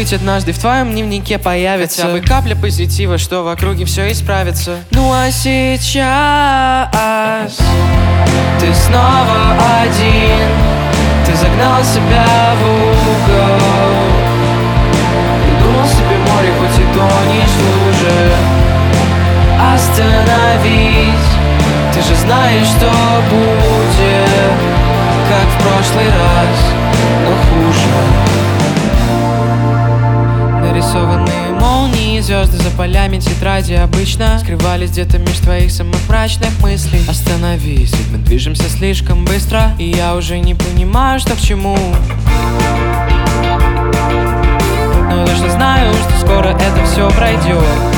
ведь однажды в твоем дневнике появится хотя бы капля позитива, что в округе все исправится. Ну а сейчас ты снова один, ты загнал себя в угол, придумал себе море, хоть и тонешь в луже. Остановись, ты же знаешь, что будет как в прошлый раз, но хуже. Нарисованные молнии, звезды за полями тетради обычно скрывались где-то меж твоих самых мрачных мыслей. Остановись, ведь мы движемся слишком быстро, и я уже не понимаю, что к чему. Но точно знаю, что скоро это все пройдет.